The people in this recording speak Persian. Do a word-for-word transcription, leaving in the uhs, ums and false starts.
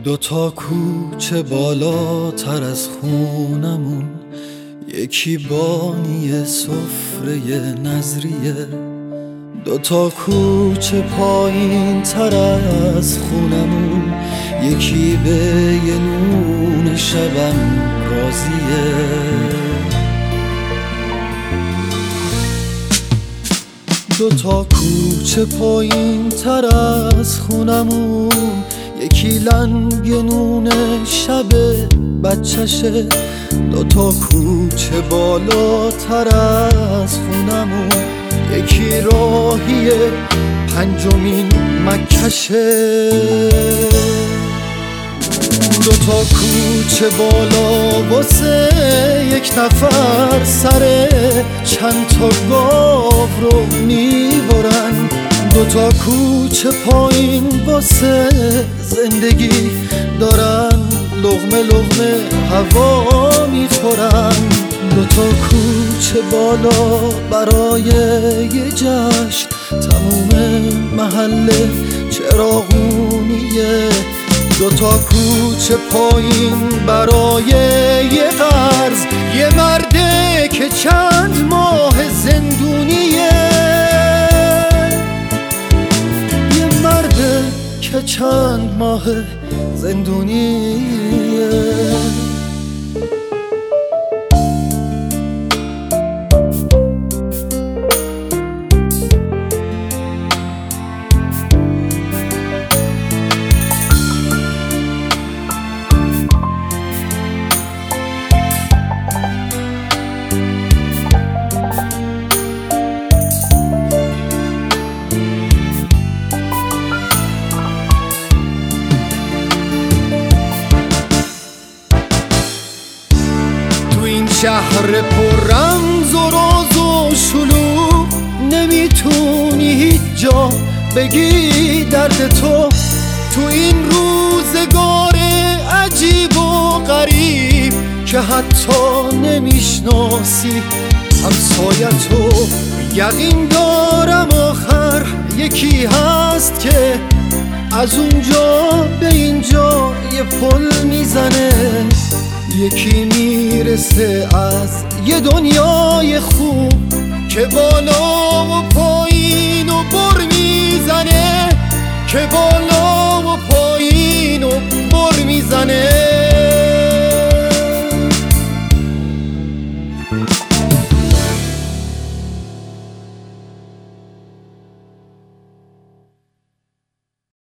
دوتا کوچه بالاتر از خونمون، یکی بانی سفره نظریه. دوتا کوچه پایین تر از خونمون، یکی به یه نون شبم راضیه. دوتا کوچه پایین تر از خونمون، یکی لنگنون شب بچشه. دوتا کوچه بالاتر از خونمون، یکی راهی پنجمین مکشه. دوتا کوچه بالا واسه یک نفر سر چند تا گاو رو میبرن. دوتا کوچه پایین واسه زندگی دارن لقمه لقمه هوا میخورن. دوتا کوچه بالا برای یه جشن، تموم محله چراغونیه. دوتا کوچه پایین برای یه قرض، یه مرده که چند ماه زندونیه. یه مرده که چند ماه زندونیه. شهر پر رمز و راز و شلوغ، نمیتونی هیچ جا بگی درد تو. تو این روزگار عجیب و غریب که حتی نمیشناسی همسایتو. یقین دارم آخر یکی هست که از اونجا به اینجا یه پل میزنه. یکی میرسه از یه دنیای خوب که بالا و پایین